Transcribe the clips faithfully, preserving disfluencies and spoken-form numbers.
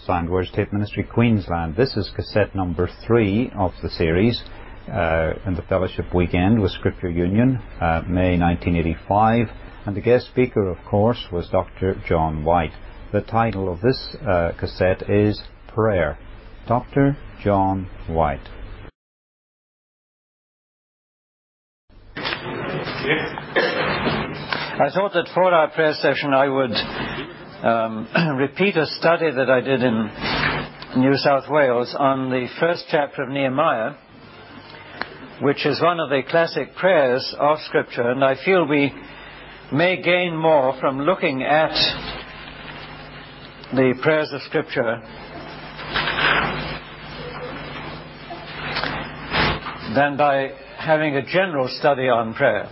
Sound Words Tape Ministry, Queensland. This is cassette number three of the series uh, in the Fellowship Weekend with Scripture Union, uh, May nineteen eighty-five, and the guest speaker, of course, was Doctor John White. The title of this uh, cassette is Prayer. Doctor John White. I thought that for our prayer session I would um, repeat a study that I did in New South Wales on the first chapter of Nehemiah, which is one of the classic prayers of Scripture, and I feel we may gain more from looking at the prayers of Scripture than by having a general study on prayer.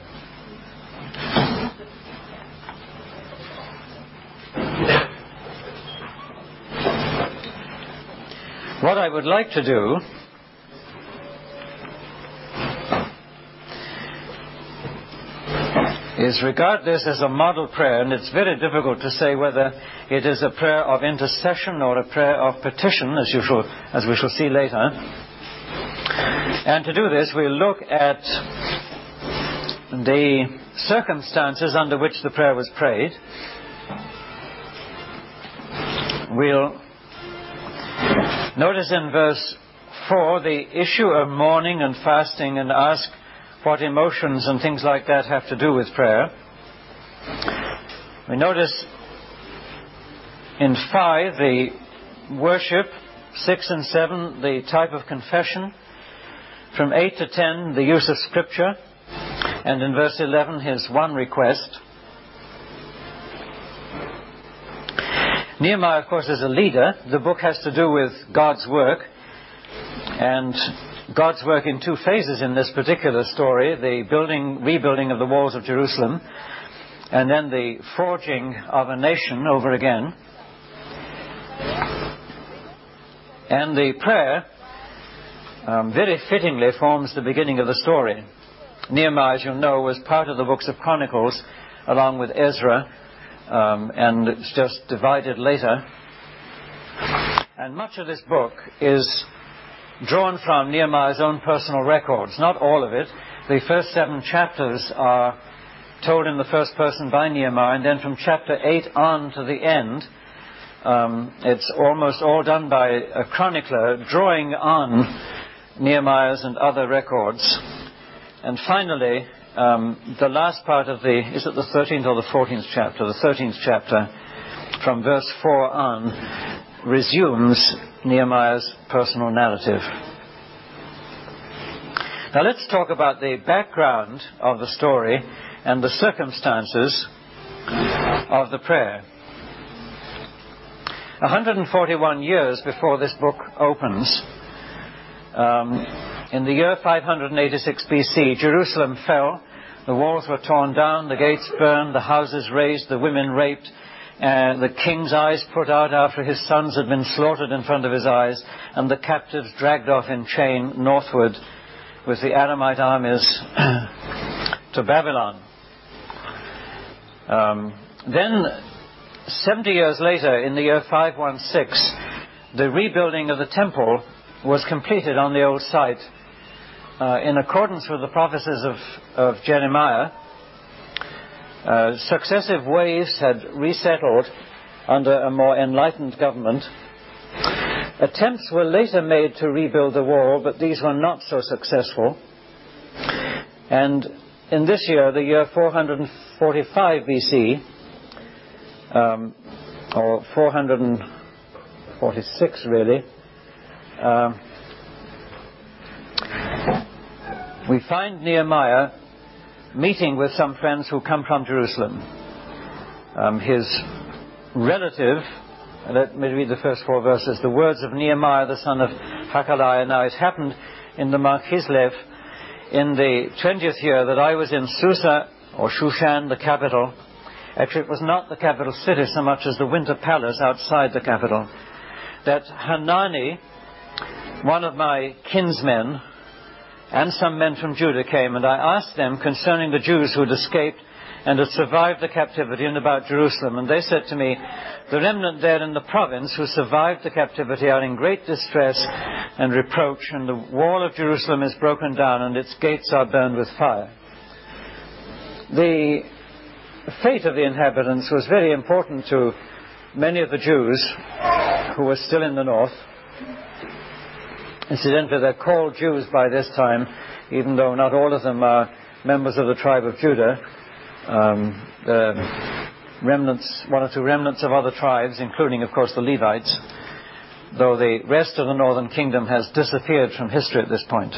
What I would like to do is regard this as a model prayer, and it's very difficult to say whether it is a prayer of intercession or a prayer of petition, as you shall, as we shall see later. And to do this, we'll look at the circumstances under which the prayer was prayed. We'll notice in verse four the issue of mourning and fasting, and ask what emotions and things like that have to do with prayer. We notice in five the worship, six and seven the type of confession, from eight to ten the use of Scripture, and in verse eleven his one request. Nehemiah, of course, is a leader. The book has to do with God's work, and God's work in two phases in this particular story: the building, rebuilding of the walls of Jerusalem, and then the forging of a nation over again. And the prayer um, very fittingly forms the beginning of the story. Nehemiah, as you know, was part of the books of Chronicles along with Ezra, um, and it's just divided later. And much of this book is drawn from Nehemiah's own personal records. Not all of it. The first seven chapters are told in the first person by Nehemiah, and then from chapter eight on to the end, um, it's almost all done by a chronicler drawing on Nehemiah's and other records. And finally, um, the last part of the, is it the thirteenth or the fourteenth chapter? The thirteenth chapter, from verse four on, resumes Nehemiah's personal narrative. Now let's talk about the background of the story and the circumstances of the prayer. one hundred forty-one years before this book opens, um, in the year five hundred eighty-six B C, Jerusalem fell, the walls were torn down, the gates burned, the houses razed, the women raped, and the king's eyes put out after his sons had been slaughtered in front of his eyes, and the captives dragged off in chain northward with the Aramite armies to Babylon. Um, then, seventy years later, in the year five sixteen, the rebuilding of the temple was completed on the old site. Uh, in accordance with the prophecies of, of Jeremiah, uh, successive waves had resettled under a more enlightened government. Attempts were later made to rebuild the wall, but these were not so successful. And in this year, the year four hundred forty-five B C, um, or four hundred forty-six really, um, we find Nehemiah meeting with some friends who come from Jerusalem. Um, his relative, let me read the first four verses. The words of Nehemiah, the son of Hakaliah. Now it happened in the Mark Kislev, in the twentieth year, that I was in Susa, or Shushan, the capital. Actually, it was not the capital city so much as the winter palace outside the capital. That Hanani, one of my kinsmen, and some men from Judah came, and I asked them concerning the Jews who had escaped and had survived the captivity and about Jerusalem. And they said to me, the remnant there in the province who survived the captivity are in great distress and reproach, and the wall of Jerusalem is broken down and its gates are burned with fire. The fate of the inhabitants was very important to many of the Jews who were still in the north. Incidentally, they're called Jews by this time, even though not all of them are members of the tribe of Judah. Um, the remnants, one or two remnants of other tribes, including, of course, the Levites, though the rest of the northern kingdom has disappeared from history at this point.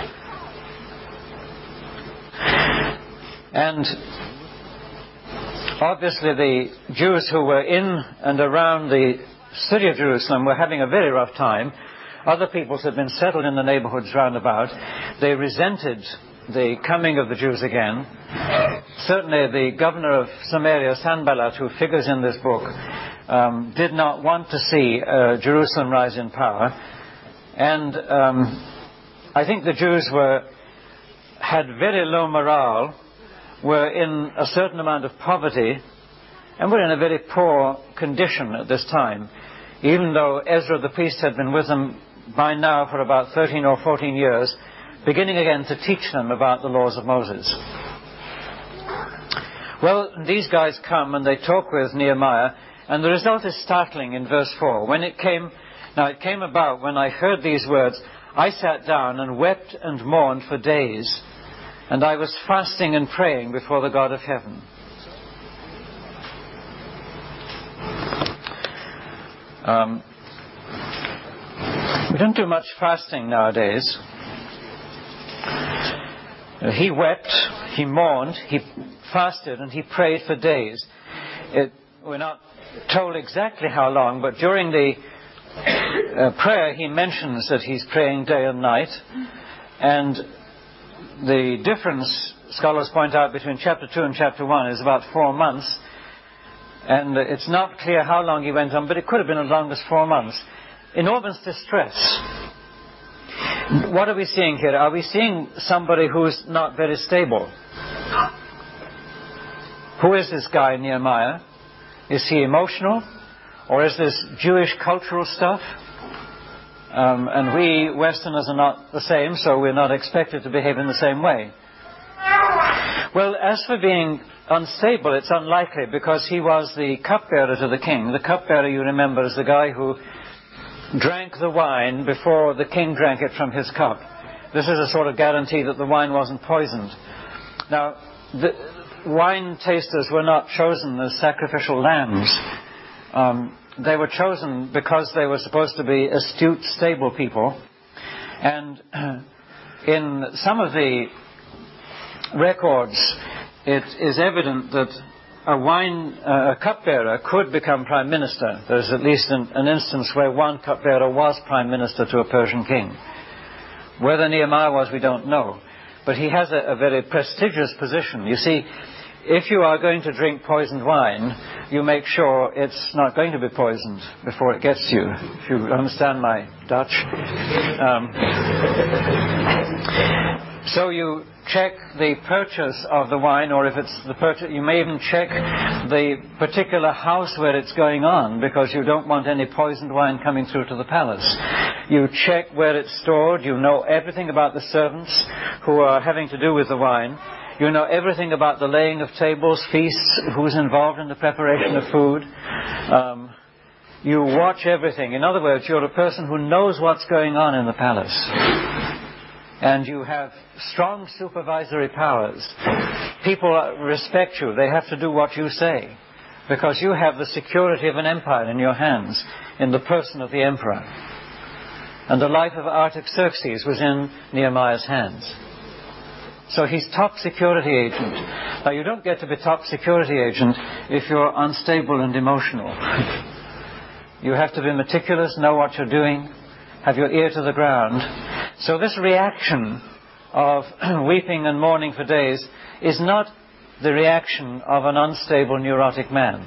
And obviously the Jews who were in and around the city of Jerusalem were having a very rough time. Other peoples had been settled in the neighborhoods round about. They resented the coming of the Jews again. Certainly the governor of Samaria, Sanballat, who figures in this book, um, did not want to see uh, Jerusalem rise in power. And um, I think the Jews were had very low morale, were in a certain amount of poverty, and were in a very poor condition at this time, even though Ezra the priest had been with them by now for about thirteen or fourteen years, beginning again to teach them about the laws of Moses. Well, these guys come and they talk with Nehemiah, and the result is startling in verse four. When it came, now it came about when I heard these words, I sat down and wept and mourned for days, and I was fasting and praying before the God of heaven. Um, we don't do much fasting nowadays. Uh, he wept, he mourned, he fasted, and he prayed for days. It, we're not told exactly how long, but during the uh, prayer he mentions that he's praying day and night. And the difference, scholars point out, between chapter two and chapter one is about four months. And it's not clear how long he went on, but it could have been as long as four months. Enormous distress. What are we seeing here? Are we seeing somebody who's not very stable? Who is this guy, Nehemiah? Is he emotional? Or is this Jewish cultural stuff? Um, and we Westerners are not the same, so we're not expected to behave in the same way. Well, as for being unstable, it's unlikely, because he was the cupbearer to the king. The cupbearer, you remember, is the guy who drank the wine before the king drank it from his cup. This is a sort of guarantee that the wine wasn't poisoned. Now, the wine tasters were not chosen as sacrificial lambs. Um, they were chosen because they were supposed to be astute, stable people. And in some of the records, it is evident that a wine, uh, a cupbearer could become prime minister. There's at least an, an instance where one cupbearer was prime minister to a Persian king. Whether Nehemiah was, we don't know. But he has a, a very prestigious position. You see, if you are going to drink poisoned wine, you make sure it's not going to be poisoned before it gets you, if you understand my Dutch. Um, so you check the purchase of the wine, or if it's the purchase, you may even check the particular house where it's going on, because you don't want any poisoned wine coming through to the palace. You check where it's stored. You know everything about the servants who are having to do with the wine. You know everything about the laying of tables, feasts, who's involved in the preparation of food. Um, you watch everything. In other words, you're a person who knows what's going on in the palace. And you have strong supervisory powers. People respect you. They have to do what you say, because you have the security of an empire in your hands, in the person of the emperor. And the life of Artaxerxes was in Nehemiah's hands. So he's top security agent. Now, you don't get to be top security agent if you're unstable and emotional. You have to be meticulous, know what you're doing, have your ear to the ground. So this reaction of weeping and mourning for days is not the reaction of an unstable, neurotic man.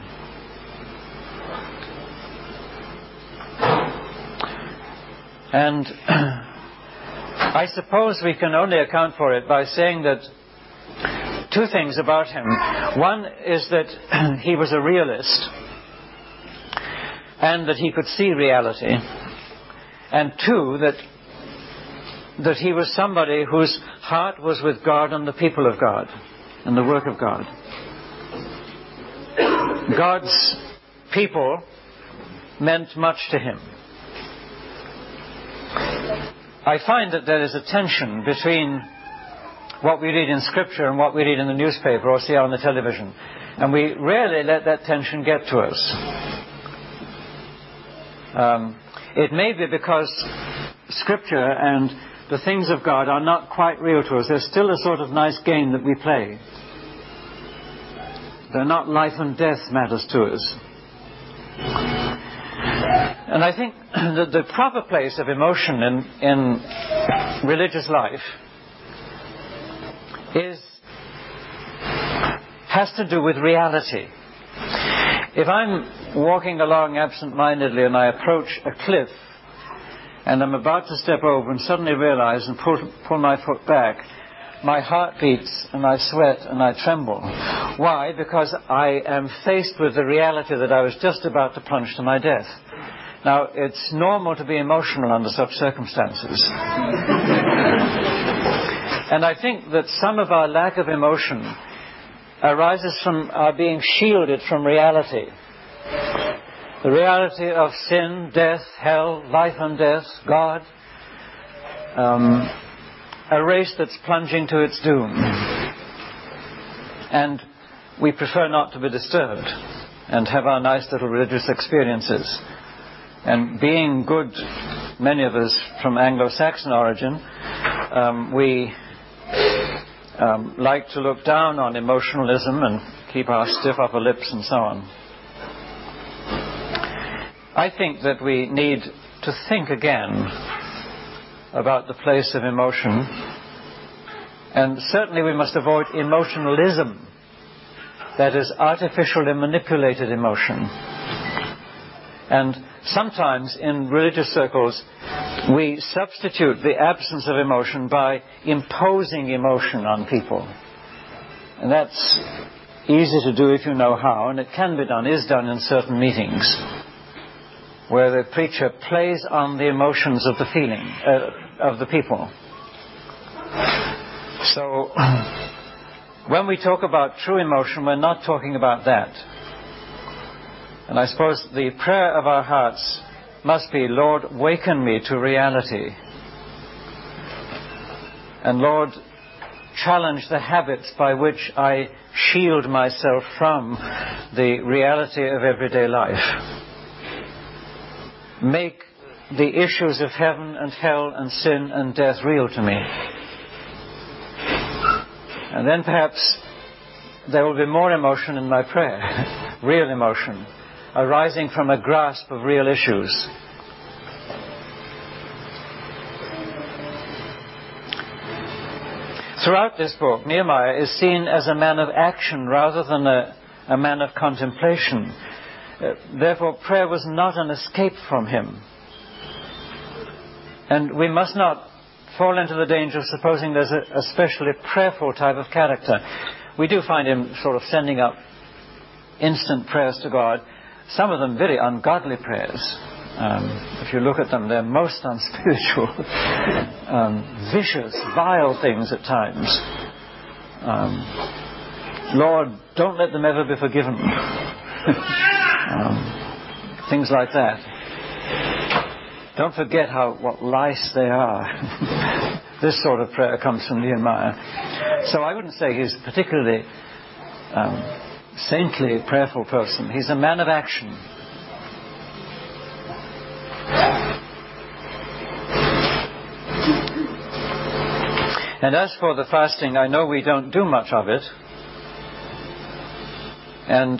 And I suppose we can only account for it by saying that two things about him. One is that he was a realist, and that he could see reality. And two, that that he was somebody whose heart was with God and the people of God and the work of God. God's people meant much to him. I find that there is a tension between what we read in Scripture and what we read in the newspaper or see on the television. And we rarely let that tension get to us. Um, it may be because Scripture and the things of God are not quite real to us. They're still a sort of nice game that we play. They're not life and death matters to us. And I think that the proper place of emotion in, in religious life is has to do with reality. If I'm walking along absent-mindedly and I approach a cliff and I'm about to step over and suddenly realize and pull, pull my foot back, my heart beats and I sweat and I tremble. Why? Because I am faced with the reality that I was just about to plunge to my death. Now, it's normal to be emotional under such circumstances. And I think that some of our lack of emotion arises from our being shielded from reality. The reality of sin, death, hell, life and death, God. Um, a race that's plunging to its doom. And we prefer not to be disturbed and have our nice little religious experiences. And being good, many of us from Anglo-Saxon origin, um, we um, like to look down on emotionalism and keep our stiff upper lips and so on. I think that we need to think again about the place of emotion, and certainly we must avoid emotionalism, that is artificially manipulated emotion. And sometimes in religious circles we substitute the absence of emotion by imposing emotion on people. And that's easy to do if you know how, and it can be done, is done in certain meetings, where the preacher plays on the emotions of the feeling, uh, of the people. So, when we talk about true emotion, we're not talking about that. And I suppose the prayer of our hearts must be, Lord, waken me to reality. And Lord, challenge the habits by which I shield myself from the reality of everyday life. Make the issues of heaven and hell and sin and death real to me. And then perhaps there will be more emotion in my prayer, real emotion, arising from a grasp of real issues. Throughout this book, Nehemiah is seen as a man of action rather than a, a man of contemplation. Uh, therefore, prayer was not an escape from him. And we must not fall into the danger of supposing there's a, a especially prayerful type of character. We do find him sort of sending up instant prayers to God, some of them very ungodly prayers. Um, if you look at them, they're most unspiritual, um, vicious, vile things at times. Um, Lord, don't let them ever be forgiven. um, things like that. Don't forget how what lice they are. This sort of prayer comes from Nehemiah. So I wouldn't say he's a particularly um, saintly, prayerful person. He's a man of action. And as for the fasting, I know we don't do much of it. And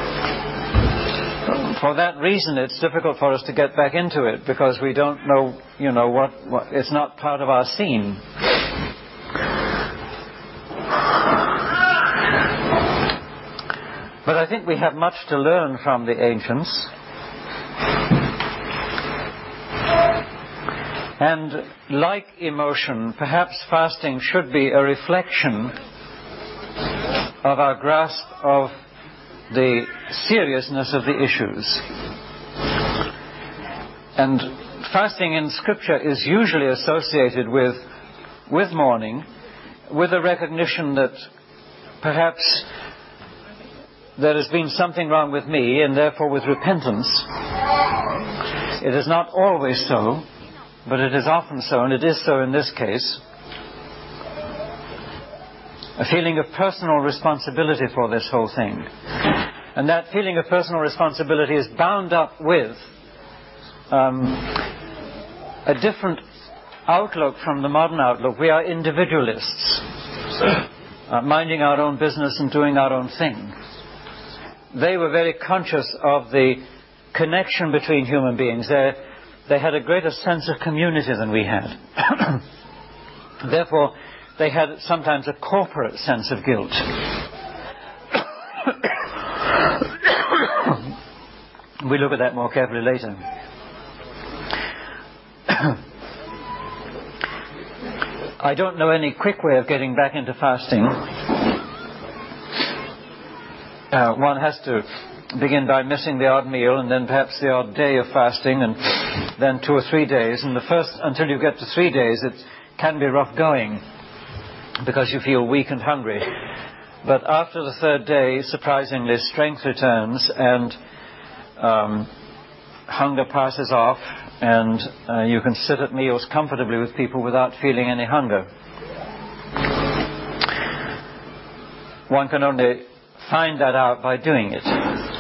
for that reason, it's difficult for us to get back into it, because we don't know, you know, what, what it's not part of our scene. But I think we have much to learn from the ancients. And like emotion, perhaps fasting should be a reflection of our grasp of the seriousness of the issues. And fasting in Scripture is usually associated with, with mourning, with a recognition that perhaps there has been something wrong with me, and therefore with repentance. It is not always so, but it is often so, and it is so in this case. A feeling of personal responsibility for this whole thing. And that feeling of personal responsibility is bound up with um, a different outlook from the modern outlook. We are individualists, uh, minding our own business and doing our own thing. They were very conscious of the connection between human beings. They, they had a greater sense of community than we had. Therefore, they had sometimes a corporate sense of guilt. We look at that more carefully later. I don't know any quick way of getting back into fasting. Uh, one has to begin by missing the odd meal, and then perhaps the odd day of fasting, and then two or three days. And the first, until you get to three days, it can be rough going because you feel weak and hungry. But after the third day, surprisingly, strength returns, and um, hunger passes off, and uh, you can sit at meals comfortably with people without feeling any hunger. One can only find that out by doing it.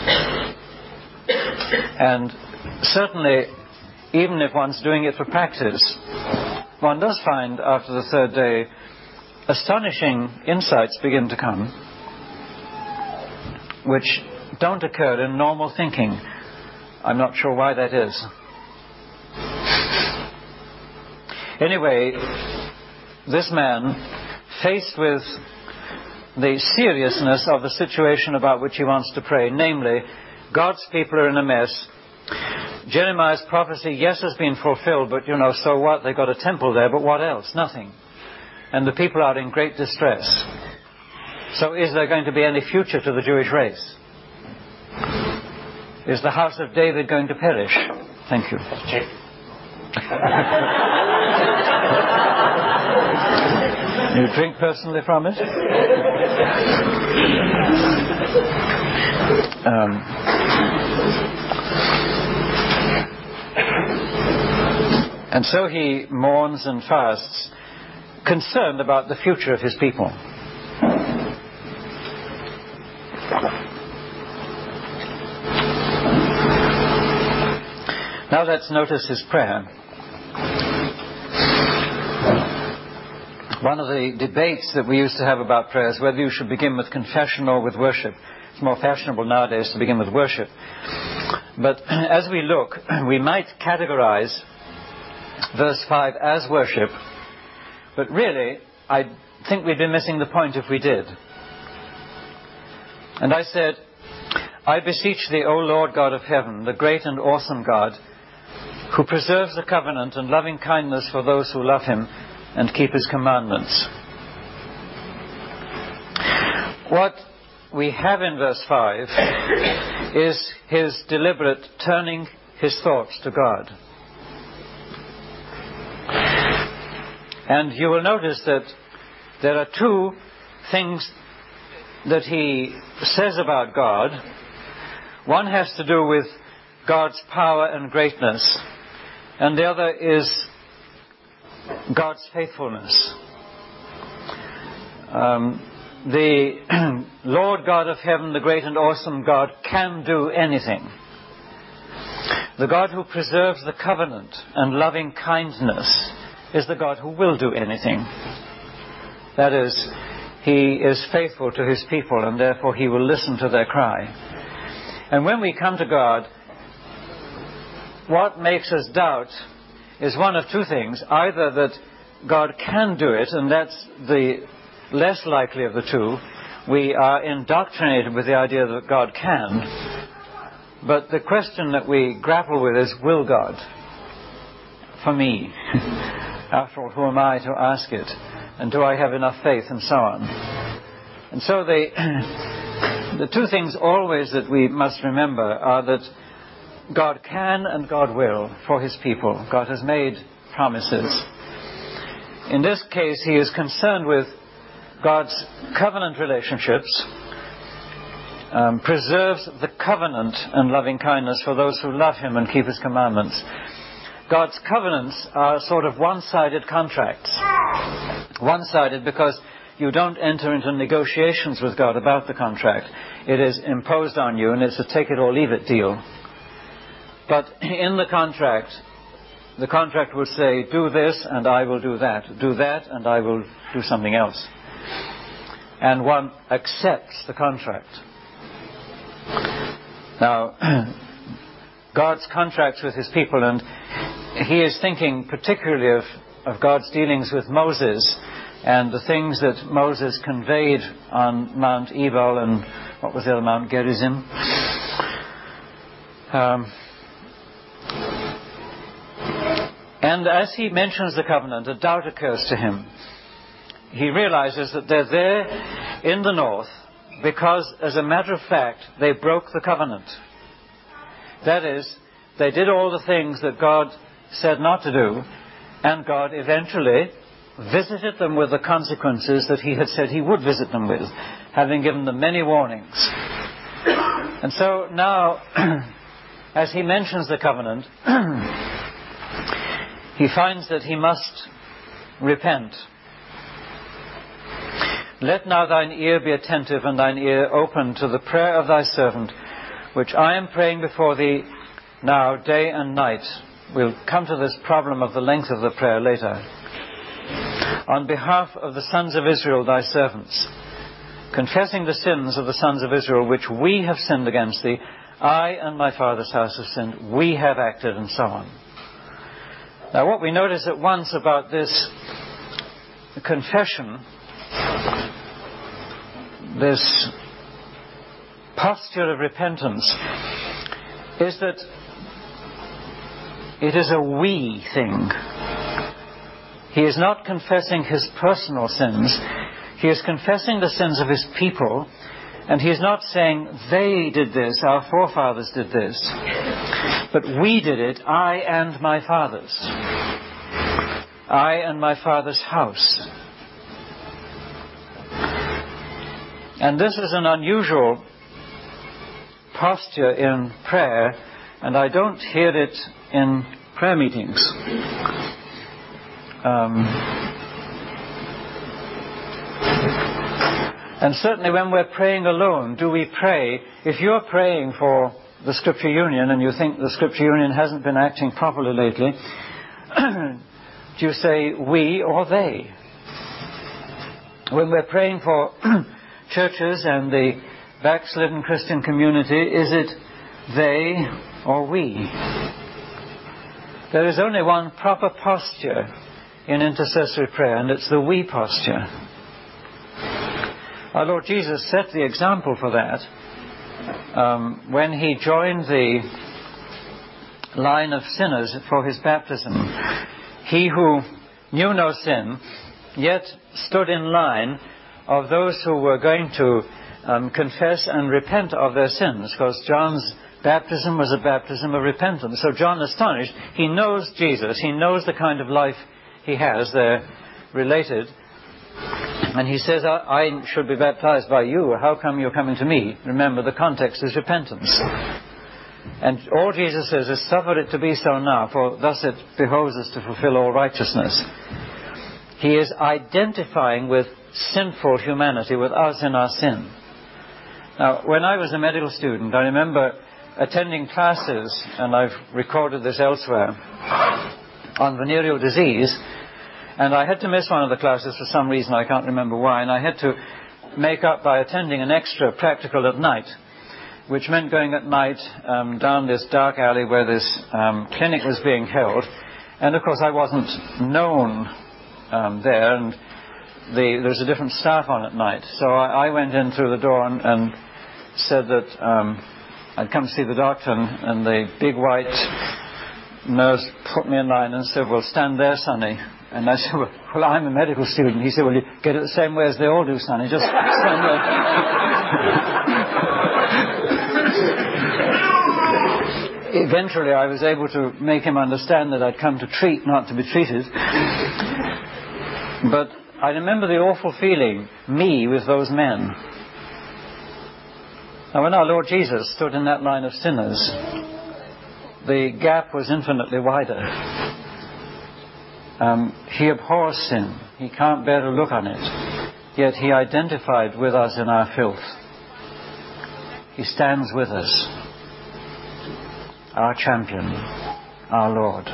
And certainly, even if one's doing it for practice, one does find after the third day astonishing insights begin to come which don't occur in normal thinking. I'm not sure why that is. Anyway, this man, faced with the seriousness of the situation about which he wants to pray, namely, God's people are in a mess. Jeremiah's prophecy, yes, has been fulfilled, but, you know, so what? They've got a temple there, but what else? Nothing. And the people are in great distress. So is there going to be any future to the Jewish race? Is the house of David going to perish? Thank you. You drink personally from it? Um, and so he mourns and fasts, concerned about the future of his people. Now let's notice his prayer. One of the debates that we used to have about prayer is whether you should begin with confession or with worship. It's more fashionable nowadays to begin with worship. But as we look, we might categorize verse five as worship, but really, I think we'd be missing the point if we did. And I said, I beseech thee, O Lord God of heaven, the great and awesome God, who preserves the covenant and loving kindness for those who love him and keep his commandments. What we have in verse five is his deliberate turning his thoughts to God. And you will notice that there are two things that he says about God. One has to do with God's power and greatness, and the other is God's faithfulness. Um, the Lord God of heaven, the great and awesome God, can do anything. The God who preserves the covenant and loving kindness is the God who will do anything. That is, he is faithful to his people, and therefore he will listen to their cry. And when we come to God, what makes us doubt is one of two things. Either that God can do it, and that's the less likely of the two. We are indoctrinated with the idea that God can. But the question that we grapple with is, will God? For me. After all, who am I to ask it? And do I have enough faith? And so on. And so the, the two things always that we must remember are that God can and God will for his people. God has made promises. In this case, he is concerned with God's covenant relationships, um, preserves the covenant and loving kindness for those who love him and keep his commandments. God's covenants are sort of one-sided contracts. One-sided because you don't enter into negotiations with God about the contract. It is imposed on you, and it's a take-it-or-leave-it deal. But in the contract, the contract will say, do this and I will do that. Do that and I will do something else. And one accepts the contract. Now, God's contracts with his people, and he is thinking particularly of, of God's dealings with Moses and the things that Moses conveyed on Mount Ebal and what was the other Mount? Gerizim. Um, and as he mentions the covenant, a doubt occurs to him. He realizes that they're there in the north because, as a matter of fact, they broke the covenant. That is, they did all the things that God said not to do, and God eventually visited them with the consequences that he had said he would visit them with, having given them many warnings. And so now, as he mentions the covenant, he finds that he must repent. Let now thine ear be attentive and thine ear open to the prayer of thy servant, which I am praying before thee now day and night. We'll come to this problem of the length of the prayer later. On behalf of the sons of Israel, thy servants, confessing the sins of the sons of Israel, which we have sinned against thee, I and my father's house have sinned, we have acted, and so on. Now what we notice at once about this confession, this posture of repentance, is that it is a we thing. He is not confessing his personal sins. He is confessing the sins of his people, and he is not saying, they did this, our forefathers did this, but we did it, I and my fathers. I and my father's house. And this is an unusual posture in prayer, and I don't hear it in prayer meetings. Um, and certainly when we're praying alone, do we pray, if you're praying for the Scripture Union and you think the Scripture Union hasn't been acting properly lately, do you say we or they? When we're praying for churches and the backslidden Christian community, is it they or we? There is only one proper posture in intercessory prayer, and it's the we posture. Our Lord Jesus set the example for that um, when he joined the line of sinners for his baptism. He who knew no sin, yet stood in line of those who were going to um, confess and repent of their sins, because John's baptism was a baptism of repentance. So John, astonished, he knows Jesus, he knows the kind of life he has, they're related, and he says, I, I should be baptized by you, how come you're coming to me? Remember, the context is repentance. And all Jesus says is, suffer it to be so now, for thus it behoves us to fulfill all righteousness. He is identifying with sinful humanity, with us in our sin. Now, when I was a medical student, I remember attending classes, and I've recorded this elsewhere, on venereal disease, and I had to miss one of the classes for some reason, I can't remember why, and I had to make up by attending an extra practical at night, which meant going at night um, down this dark alley where this um, clinic was being held, and of course I wasn't known um, there, and the, there was a different staff on at night, so I, I went in through the door and, and said that um, I'd come to see the doctor, and, and the big white nurse put me in line and said, well, stand there, sonny. And I said, well, well, I'm a medical student. He said, well, you get it the same way as they all do, sonny. Just stand there. Eventually, I was able to make him understand that I'd come to treat, not to be treated. But I remember the awful feeling, me with those men. Now, when our Lord Jesus stood in that line of sinners, the gap was infinitely wider. Um, he abhors sin. He can't bear to look on it. Yet he identified with us in our filth. He stands with us. Our champion. Our Lord.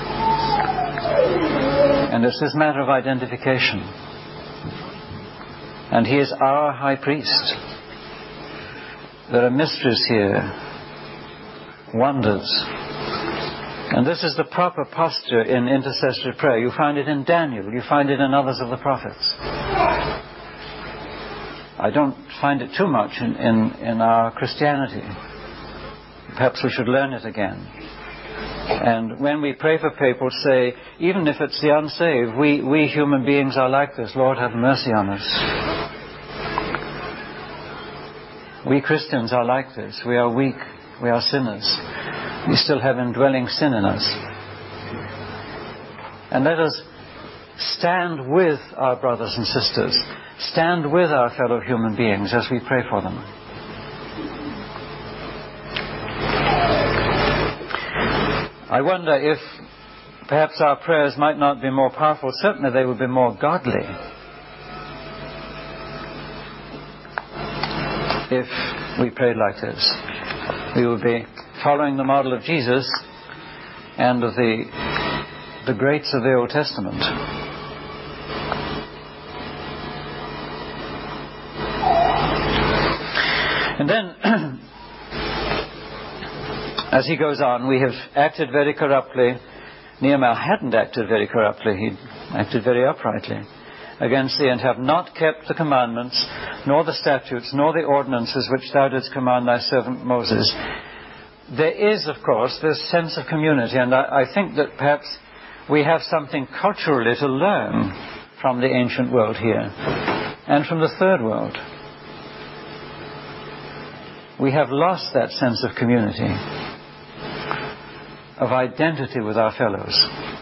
And it's this matter of identification. And he is our high priest. There are mysteries here. Wonders. And this is the proper posture in intercessory prayer. You find it in Daniel. You find it in others of the prophets. I don't find it too much in, in, in our Christianity. Perhaps we should learn it again. And when we pray for people, say, even if it's the unsaved, we, we human beings are like this. Lord, have mercy on us. We Christians are like this. We are weak. We are sinners. We still have indwelling sin in us. And let us stand with our brothers and sisters. Stand with our fellow human beings as we pray for them. I wonder if perhaps our prayers might not be more powerful. Certainly they would be more godly if we prayed like this. We would be following the model of Jesus and of the, the greats of the Old Testament. And then, as he goes on, we have acted very corruptly. Nehemiah hadn't acted very corruptly. He acted very uprightly against thee, and have not kept the commandments, nor the statutes, nor the ordinances which thou didst command thy servant Moses. There is, of course, this sense of community, and I, I think that perhaps we have something culturally to learn from the ancient world here, and from the third world. We have lost that sense of community, of identity with our fellows.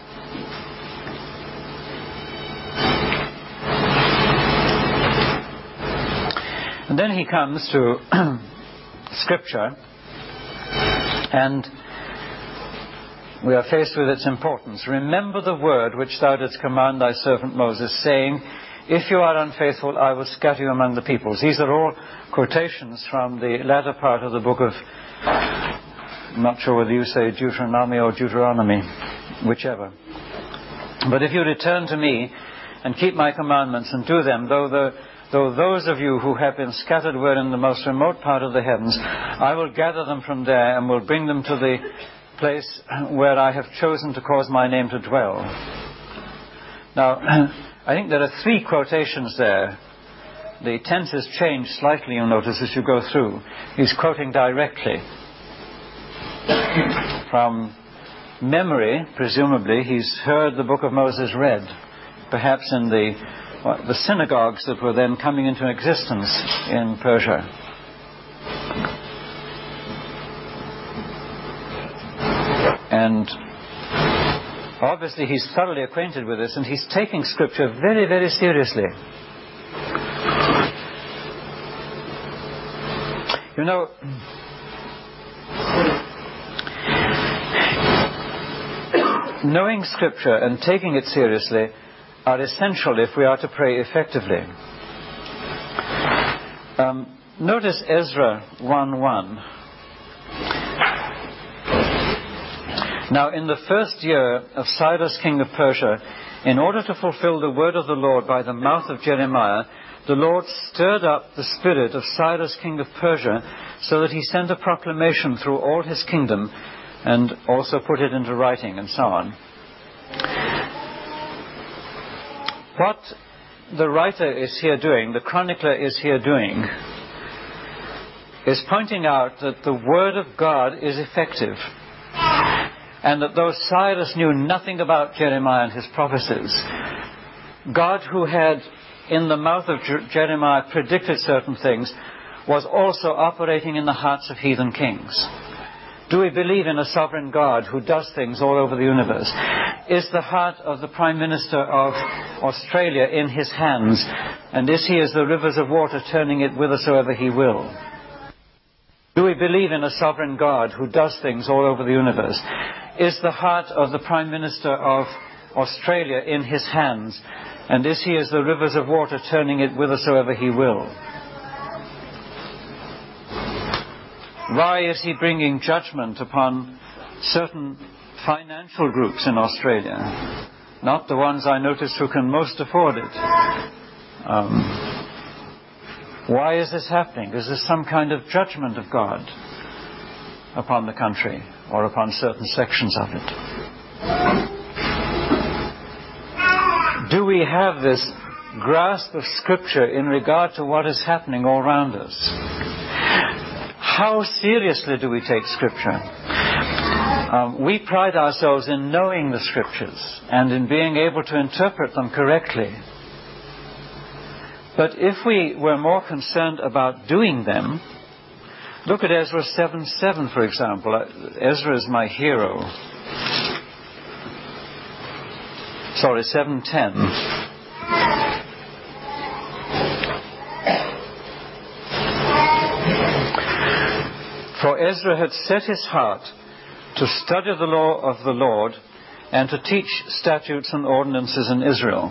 And then he comes to Scripture, and we are faced with its importance. Remember the word which thou didst command thy servant Moses, saying, if you are unfaithful, I will scatter you among the peoples. These are all quotations from the latter part of the book of, I'm not sure whether you say Deuteronomy or Deuteronomy, whichever. But if you return to me and keep my commandments and do them, though the Though those of you who have been scattered were in the most remote part of the heavens, I will gather them from there and will bring them to the place where I have chosen to cause my name to dwell. Now, I think there are three quotations there. The tense has changed slightly, you'll notice, as you go through. He's quoting directly from memory, presumably. He's heard the book of Moses read, perhaps in the the synagogues that were then coming into existence in Persia. And obviously he's thoroughly acquainted with this, and he's taking Scripture very, very seriously. You know, knowing Scripture and taking it seriously are essential if we are to pray effectively. Um, notice Ezra one one. Now, in the first year of Cyrus, king of Persia, in order to fulfill the word of the Lord by the mouth of Jeremiah, the Lord stirred up the spirit of Cyrus, king of Persia, so that he sent a proclamation through all his kingdom and also put it into writing and so on. What the writer is here doing, the chronicler is here doing, is pointing out that the Word of God is effective. and that though Cyrus knew nothing about Jeremiah and his prophecies, God, who had in the mouth of Jer- Jeremiah predicted certain things, was also operating in the hearts of heathen kings. Do we believe in a sovereign God who does things all over the universe? Is the heart of the Prime Minister of Australia in his hands, and is he as the rivers of water, turning it whithersoever he will? Do we believe in a sovereign God who does things all over the universe? Is the heart of the Prime Minister of Australia in his hands, and is he as the rivers of water, turning it whithersoever he will? Why is he bringing judgment upon certain financial groups in Australia? Not the ones I noticed who can most afford it. Um, why is this happening? Is this some kind of judgment of God upon the country or upon certain sections of it? Do we have this grasp of Scripture in regard to what is happening all around us? How seriously do we take Scripture? Um, we pride ourselves in knowing the Scriptures and in being able to interpret them correctly. But if we were more concerned about doing them, look at Ezra seven seven, for example. Ezra is my hero. Sorry, seven ten. For Ezra had set his heart to study the law of the Lord and to teach statutes and ordinances in Israel.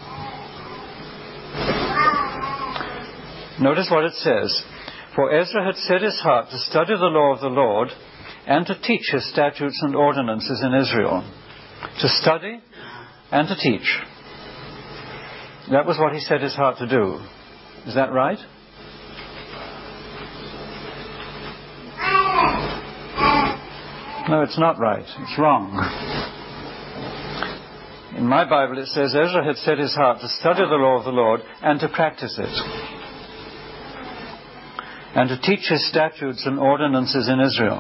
Notice what it says. For Ezra had set his heart to study the law of the Lord and to teach his statutes and ordinances in Israel. To study and to teach. That was what he set his heart to do. Is that right? No, it's not right. It's wrong. In my Bible it says Ezra had set his heart to study the law of the Lord and to practice it, and to teach his statutes and ordinances in Israel.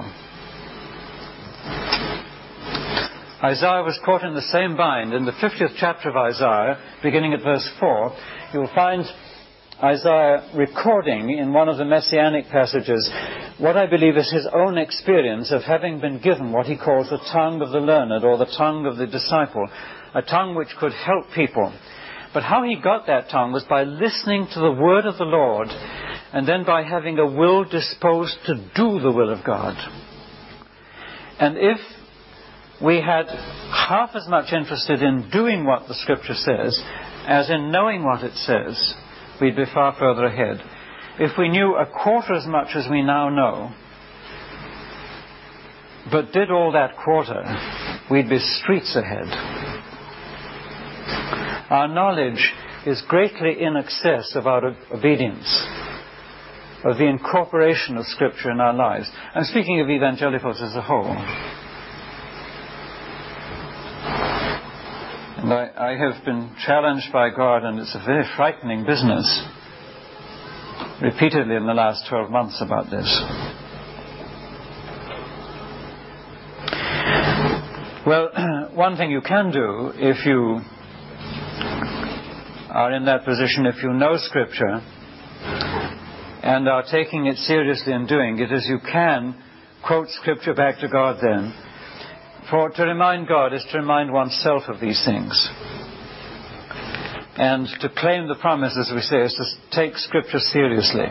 Isaiah was caught in the same bind. In the fiftieth chapter of Isaiah, beginning at verse four, you'll find Isaiah recording in one of the messianic passages what I believe is his own experience of having been given what he calls the tongue of the learned, or the tongue of the disciple, a tongue which could help people. But how he got that tongue was by listening to the word of the Lord, and then by having a will disposed to do the will of God. And if we had half as much interested in doing what the Scripture says as in knowing what it says, we'd be far further ahead. If we knew a quarter as much as we now know, but did all that quarter, we'd be streets ahead. Our knowledge is greatly in excess of our obedience, of the incorporation of Scripture in our lives. I'm speaking of evangelicals as a whole. And I, I have been challenged by God, and it's a very frightening business, repeatedly in the last twelve months about this. Well, one thing you can do if you are in that position, if you know Scripture and are taking it seriously and doing it, is you can quote Scripture back to God then. For to remind God is to remind oneself of these things. And to claim the promise, as we say, is to take Scripture seriously.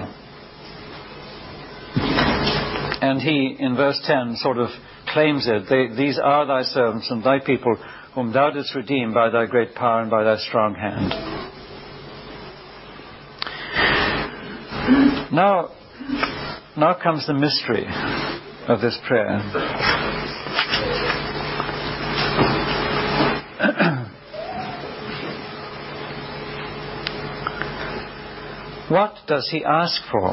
And he, in verse ten, sort of claims it. They, These are thy servants and thy people, whom thou didst redeem by thy great power and by thy strong hand. Now, now comes the mystery of this prayer. What does he ask for?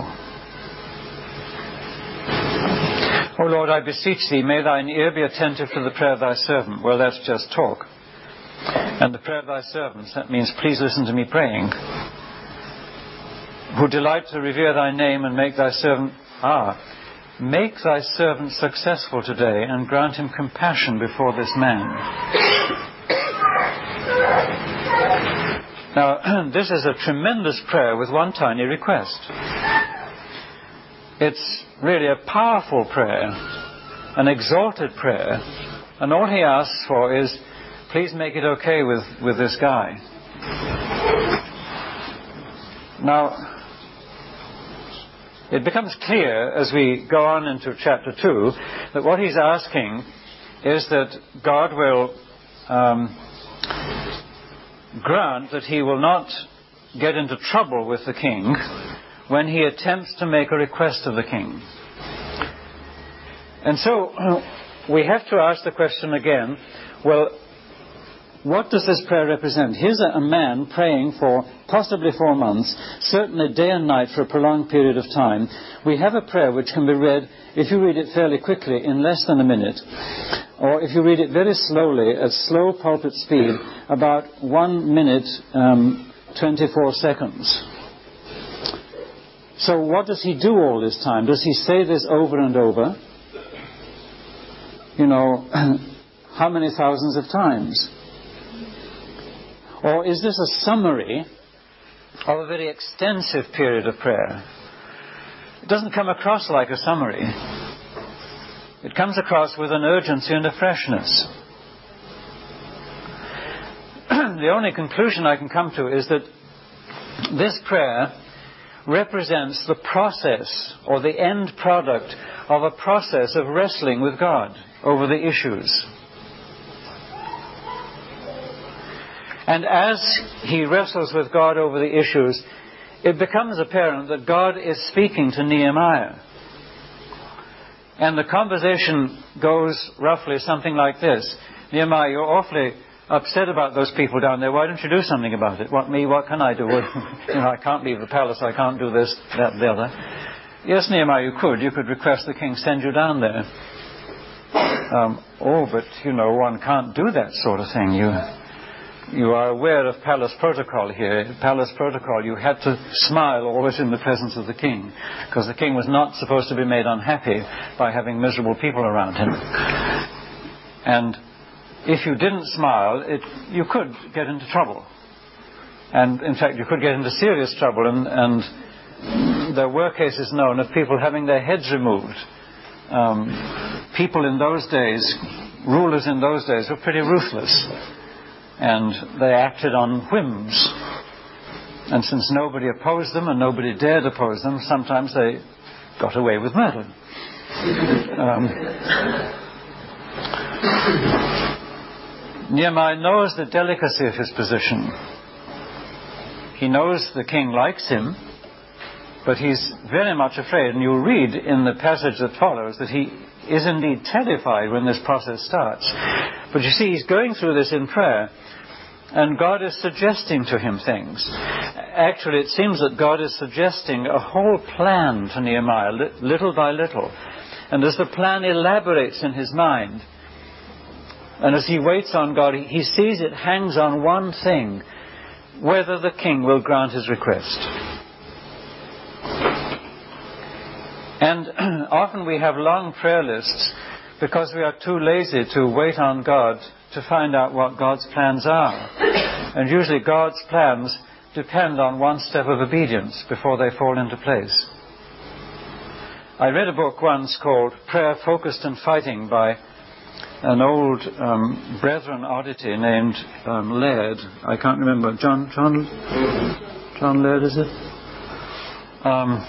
O Lord, I beseech thee, may thine ear be attentive to the prayer of thy servant. Well, that's just talk. And the prayer of thy servants, that means please listen to me praying. Who delight to revere thy name and make thy servant... Ah, make thy servant successful today and grant him compassion before this man. Now, this is a tremendous prayer with one tiny request. It's really a powerful prayer, an exalted prayer, and all he asks for is, please make it okay with, with this guy. Now, it becomes clear as we go on into chapter two that what he's asking is that God will um, grant that he will not get into trouble with the king when he attempts to make a request of the king. And so we have to ask the question again, well, what does this prayer represent? Here's a, a man praying for possibly four months, certainly day and night for a prolonged period of time. We have a prayer which can be read, if you read it fairly quickly, in less than a minute, or if you read it very slowly, at slow pulpit speed, about one minute, um, twenty-four seconds. So what does he do all this time? Does he say this over and over? You know, how many thousands of times? Or is this a summary of a very extensive period of prayer? It doesn't come across like a summary. It comes across with an urgency and a freshness. The only conclusion I can come to is that this prayer represents the process or the end product of a process of wrestling with God over the issues. And as he wrestles with God over the issues, it becomes apparent that God is speaking to Nehemiah. And the conversation goes roughly something like this. Nehemiah, you're awfully upset about those people down there. Why don't you do something about it? What, me? What can I do? you know, I can't leave the palace. I can't do this, that, the other. Yes, Nehemiah, you could. You could request the king send you down there. Um, oh, but, you know, one can't do that sort of thing. You... You are aware of palace protocol here. Palace protocol, you had to smile always in the presence of the king, because the king was not supposed to be made unhappy by having miserable people around him. And if you didn't smile, it, you could get into trouble. And in fact, you could get into serious trouble. And, and there were cases known of people having their heads removed. Um, people in those days, rulers in those days, were pretty ruthless. And they acted on whims. And since nobody opposed them and nobody dared oppose them, sometimes they got away with murder. Um, Nehemiah knows the delicacy of his position. He knows the king likes him, but he's very much afraid. And you'll read in the passage that follows that he is indeed terrified when this process starts. But you see, he's going through this in prayer, and God is suggesting to him things. Actually, it seems that God is suggesting a whole plan to Nehemiah, little by little. And as the plan elaborates in his mind, and as he waits on God, he sees it hangs on one thing: whether the king will grant his request. And often we have long prayer lists because we are too lazy to wait on God to find out what God's plans are. And usually God's plans depend on one step of obedience before they fall into place. I read a book once called Prayer Focused and Fighting by an old um, Brethren oddity named um, Laird. I can't remember. John, John, John Laird, is it? Um,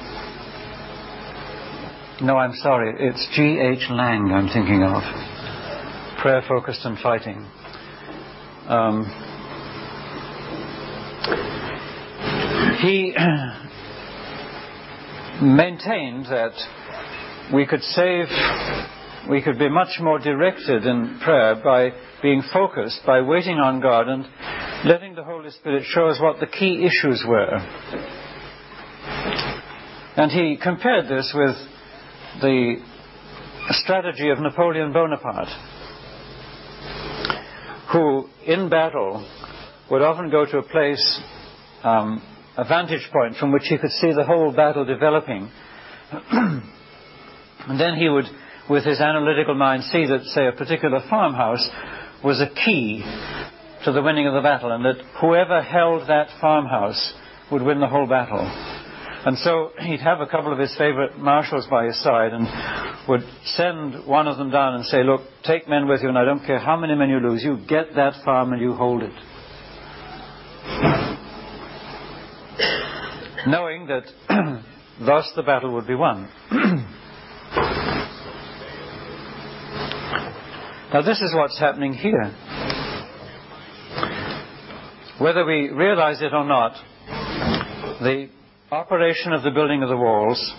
no, I'm sorry. It's G H Lang I'm thinking of. Prayer Focused and Fighting. Um, he maintained that we could save, we could be much more directed in prayer by being focused, by waiting on God and letting the Holy Spirit show us what the key issues were. And he compared this with the strategy of Napoleon Bonaparte, who in battle would often go to a place, um, a vantage point from which he could see the whole battle developing. And then he would, with his analytical mind, see that, say, a particular farmhouse was a key to the winning of the battle, and that whoever held that farmhouse would win the whole battle. And so he'd have a couple of his favorite marshals by his side and would send one of them down and say, look, take men with you, and I don't care how many men you lose, you get that farm and you hold it. Knowing that thus the battle would be won. Now this is what's happening here. Whether we realize it or not, the operation of the building of the walls,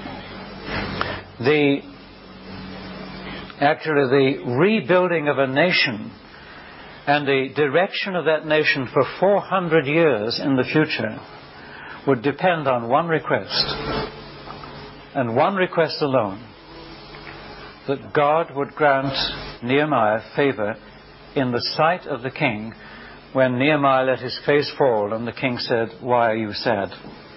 the actually the rebuilding of a nation and the direction of that nation for four hundred years in the future would depend on one request, and one request alone, that God would grant Nehemiah favor in the sight of the king when Nehemiah let his face fall and the king said, why are you sad?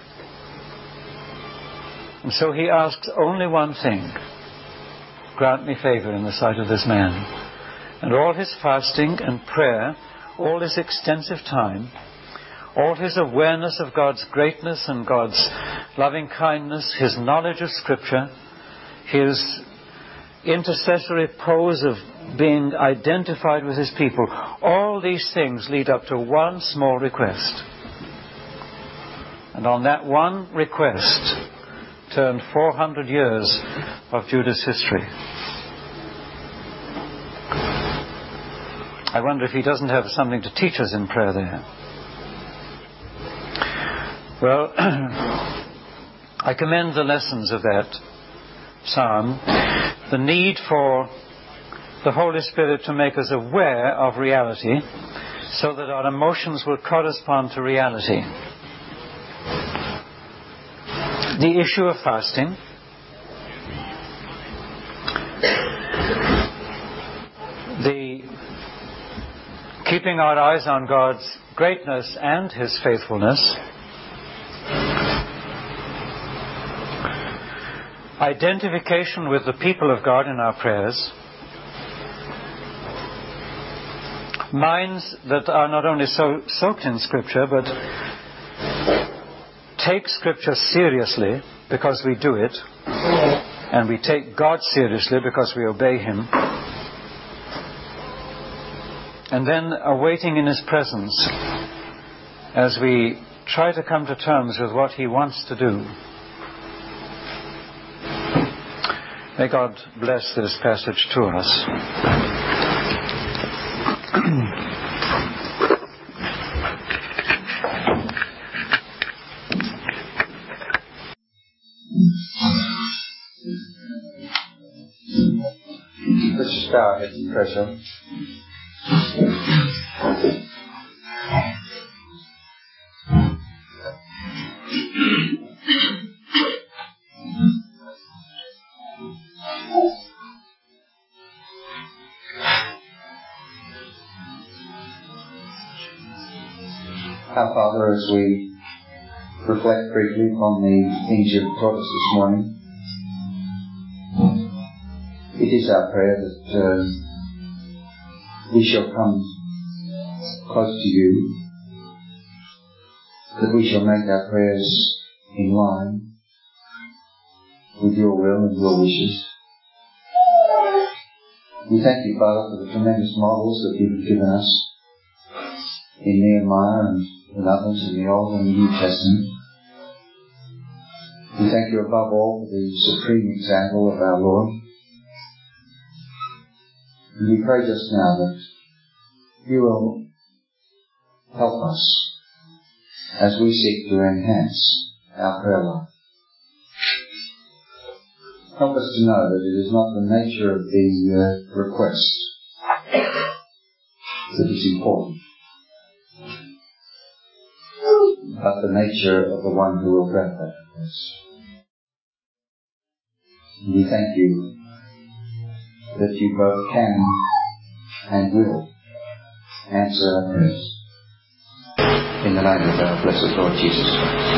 And so he asks only one thing: grant me favor in the sight of this man. And all his fasting and prayer, all his extensive time, all his awareness of God's greatness and God's loving kindness, his knowledge of Scripture, his intercessory pose of being identified with his people, all these things lead up to one small request. And on that one request turned four hundred years of Judah's history. I wonder if he doesn't have something to teach us in prayer there. Well, I commend the lessons of that psalm, the need for the Holy Spirit to make us aware of reality so that our emotions will correspond to reality. The issue of fasting, the keeping our eyes on God's greatness and His faithfulness, identification with the people of God in our prayers, minds that are not only so soaked in Scripture, but take Scripture seriously because we do it, and we take God seriously because we obey Him, and then awaiting in His presence as we try to come to terms with what He wants to do. May God bless this passage to us. Let's start at the present. Our Father, as we reflect briefly upon the things you've taught us this morning, it is our prayer that uh, we shall come close to you, that we shall make our prayers in line with your will and your wishes. We thank you, Father, for the tremendous models that you've given us in Nehemiah and and others in the Old and the New Testament. We thank you above all for the supreme example of our Lord. And we pray just now that you will help us as we seek to enhance our prayer life. Help us to know that it is not the nature of the uh, request that is important, but the nature of the one who will grant that request. We thank you that you both can and will answer our prayers. In the name of our blessed Lord Jesus Christ.